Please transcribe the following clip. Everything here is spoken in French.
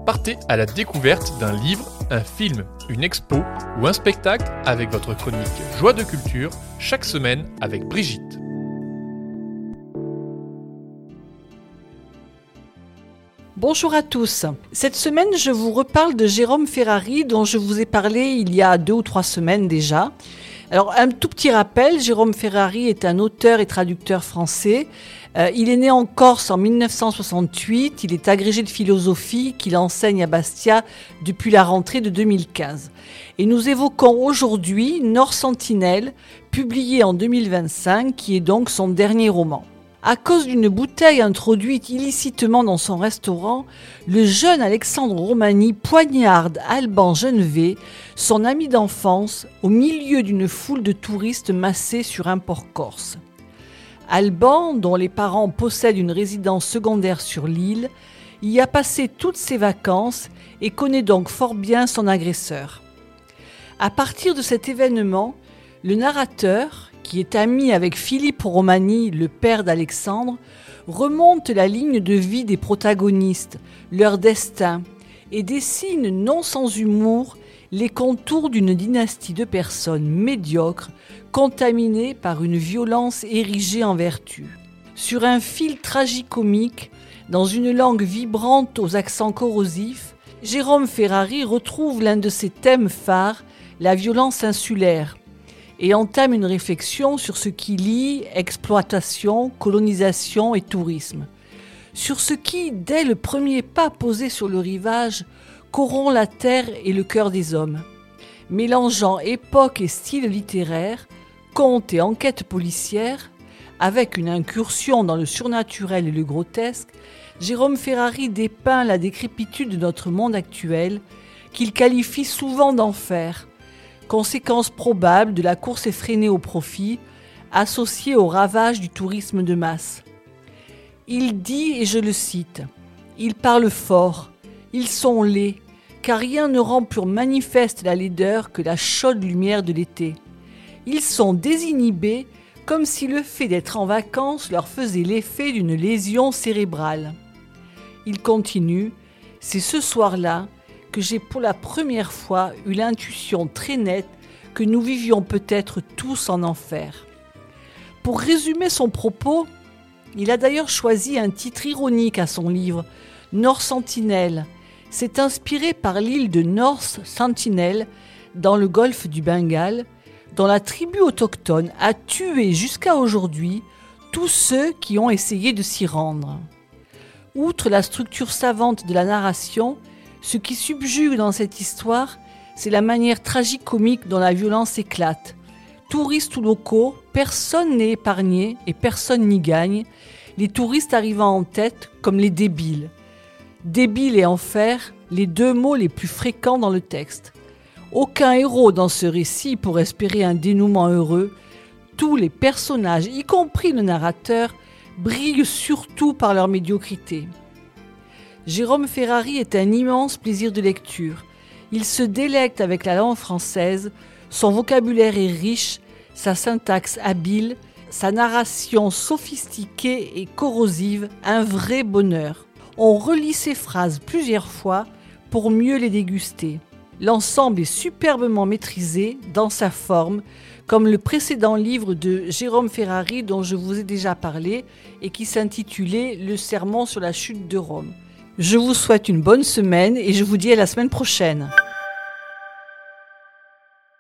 Partez à la découverte d'un livre, un film, une expo ou un spectacle avec votre chronique Joie de culture chaque semaine avec Brigitte. Bonjour à tous. Cette semaine, je vous reparle de Jérôme Ferrari dont je vous ai parlé il y a 2 ou 3 semaines déjà. Alors, un tout petit rappel, Jérôme Ferrari est un auteur et traducteur français. Il est né en Corse en 1968, il est agrégé de philosophie qu'il enseigne à Bastia depuis la rentrée de 2015. Et nous évoquons aujourd'hui Nord Sentinelle, publié en 2025, qui est donc son dernier roman. À cause d'une bouteille introduite illicitement dans son restaurant, le jeune Alexandre Romani poignarde Alban Genevet, son ami d'enfance, au milieu d'une foule de touristes massés sur un port corse. Alban, dont les parents possèdent une résidence secondaire sur l'île, y a passé toutes ses vacances et connaît donc fort bien son agresseur. À partir de cet événement, le narrateur, qui est ami avec Philippe Romani, le père d'Alexandre, remonte la ligne de vie des protagonistes, leur destin, et dessine non sans humour les contours d'une dynastie de personnes médiocres, contaminées par une violence érigée en vertu. Sur un fil tragicomique, dans une langue vibrante aux accents corrosifs, Jérôme Ferrari retrouve l'un de ses thèmes phares, la violence insulaire, et entame une réflexion sur ce qui lie exploitation, colonisation et tourisme. Sur ce qui, dès le premier pas posé sur le rivage, corrompt la terre et le cœur des hommes. Mélangeant époque et style littéraire, conte et enquête policière, avec une incursion dans le surnaturel et le grotesque, Jérôme Ferrari dépeint la décrépitude de notre monde actuel, qu'il qualifie souvent d'enfer, conséquence probable de la course effrénée au profit, associée au ravage du tourisme de masse. Il dit, et je le cite, « Ils parlent fort, ils sont laids, car rien ne rend plus manifeste la laideur que la chaude lumière de l'été. Ils sont désinhibés, comme si le fait d'être en vacances leur faisait l'effet d'une lésion cérébrale. » Il continue, « C'est ce soir-là que j'ai pour la première fois eu l'intuition très nette que nous vivions peut-être tous en enfer. » Pour résumer son propos, il a d'ailleurs choisi un titre ironique à son livre, Nord Sentinelle. C'est inspiré par l'île de North Sentinel, dans le golfe du Bengale, dont la tribu autochtone a tué jusqu'à aujourd'hui tous ceux qui ont essayé de s'y rendre. Outre la structure savante de la narration, ce qui subjugue dans cette histoire, c'est la manière tragicomique dont la violence éclate. Touristes ou locaux, personne n'est épargné et personne n'y gagne, les touristes arrivant en tête comme les débiles. Débile et enfer, les 2 mots les plus fréquents dans le texte. Aucun héros dans ce récit pour espérer un dénouement heureux. Tous les personnages, y compris le narrateur, brillent surtout par leur médiocrité. Jérôme Ferrari est un immense plaisir de lecture. Il se délecte avec la langue française, son vocabulaire est riche, sa syntaxe habile, sa narration sophistiquée et corrosive, un vrai bonheur. On relit ses phrases plusieurs fois pour mieux les déguster. L'ensemble est superbement maîtrisé dans sa forme, comme le précédent livre de Jérôme Ferrari dont je vous ai déjà parlé et qui s'intitulait « Le sermon sur la chute de Rome ». Je vous souhaite une bonne semaine et je vous dis à la semaine prochaine.